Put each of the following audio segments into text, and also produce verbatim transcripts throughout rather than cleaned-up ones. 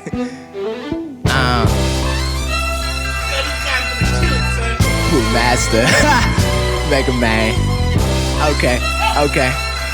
um, Pooh Master, Mega Man. Okay, okay.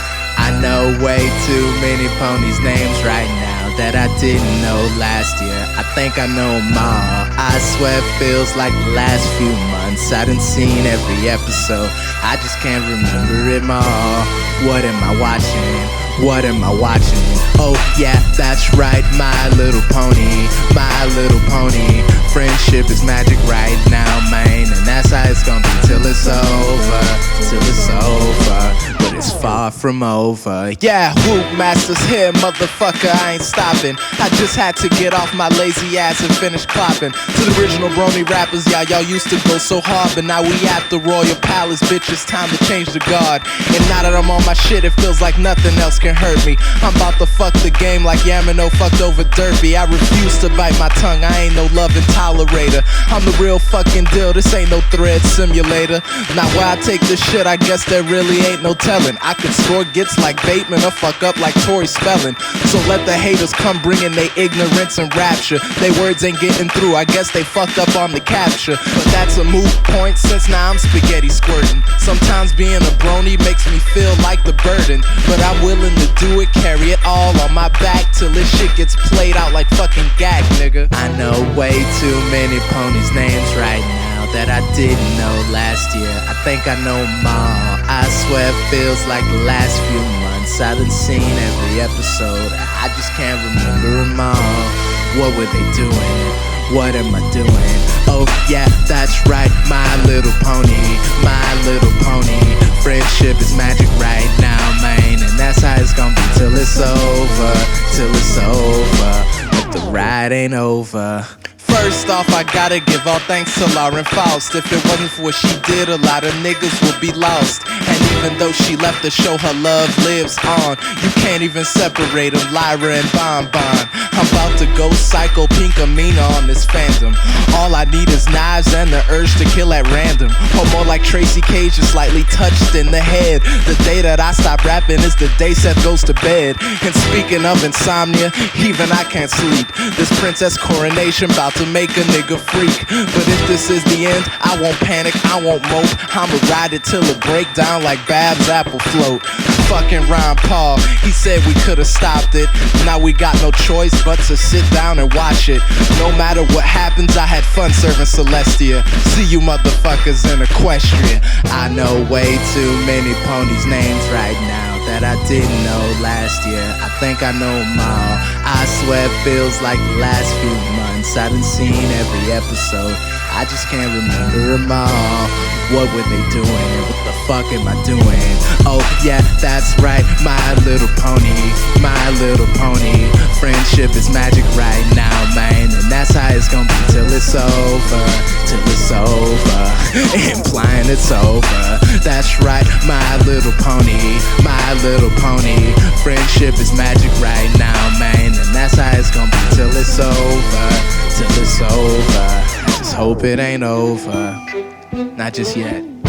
I know way too many ponies' names right now that I didn't know last year. I think I know them all. I swear it feels like the last few months I done seen every episode. I just can't remember it all. What am I watching? What am I watching? Oh yeah, that's right, My Little Pony, My Little Pony. Friendship is magic right now, man, and that's how it's gonna be till it's over, till it's over. But it's far from over. Yeah, Whoop Master's here, motherfucker, I ain't stopping. I just had to get off my lazy ass and finish clopping. To the original Brony rappers, y'all, y'all used to go so hard, but now we at the Royal Palace, bitch, it's time to change the guard. And now that I'm on my shit, it feels like nothing else can hurt me. I'm about to fuck the game like Yamino fucked over Derpy. I refuse to bite my tongue, I ain't no loving tolerator. I'm the real fucking deal, this ain't no thread simulator. Now where I take this shit, I guess there really ain't no telling. I could score gets like Bateman or fuck up like Tori Spelling. So let the haters come bringing they ignorance and rapture. They words ain't getting through, I guess they fucked up on the capture. But that's a moot point since now I'm spaghetti squirting. Sometimes being a brony makes me feel like the burden, but I'm willing to do it, carry it all on my back till this shit gets played out like fucking gag, nigga. I know way too many ponies' names right now that I didn't know last year. I think I know them all. I swear it feels like the last few months I done seen every episode. I just can't remember them all. What were they doing? What am I doing? Oh yeah, that's right, My Little Pony, My Little Pony. Friendship is magic right now, man, and that's how it's gonna be till it's over, till it's over. But the ride ain't over. First off, I gotta give all thanks to Lauren Faust. If it wasn't for what she did, a lot of niggas would be lost. And even though she left the show, her love lives on. You can't even separate them, Lyra and Bon Bon. I'm about to go psycho, pink Amina on this fandom. All I need is knives and the urge to kill at random. Or more like Tracy Cage, just slightly touched in the head. The day that I stop rapping is the day Seth goes to bed. And speaking of insomnia, even I can't sleep. This princess coronation about to make a nigga freak. But if this is the end, I won't panic, I won't mope. I'ma ride it till it break down like Bab's apple float. Fucking Ron Paul, he said we could've stopped it. Now we got no choice but to sit down and watch it. No matter what happens, I had fun serving Celestia. See you motherfuckers in Equestria. I know way too many ponies' names right now that I didn't know last year. I think I know them all. I swear it feels like the last few months I done seen every episode. I just can't remember them all. What were they doing? What the fuck am I doing? Oh yeah, that's right, My Little Pony, My Little Pony. Friendship is magic right now, man, and that's how it's gonna be till it's over, till it's over, implying it's over. That's right, My Little Pony, My Little Pony. Friendship is magic right now, man, and that's how it's gonna be till it's over, till it's over. I just hope it ain't over. Not just yet.